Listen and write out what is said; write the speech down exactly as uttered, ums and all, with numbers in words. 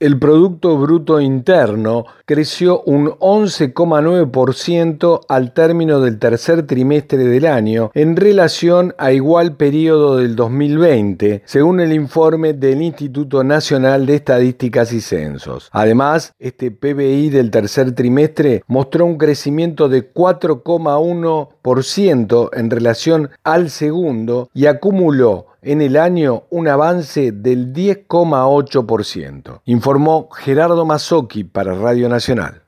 El Producto Bruto Interno creció un once coma nueve por ciento al término del tercer trimestre del año en relación a igual periodo del dos mil veinte, según el informe del Instituto Nacional de Estadísticas y Censos. Además, este P B I del tercer trimestre mostró un crecimiento de cuatro coma uno por ciento en relación al segundo y acumuló en el año un avance del diez coma ocho por ciento, informó Gerardo Mazzocchi para Radio Nacional.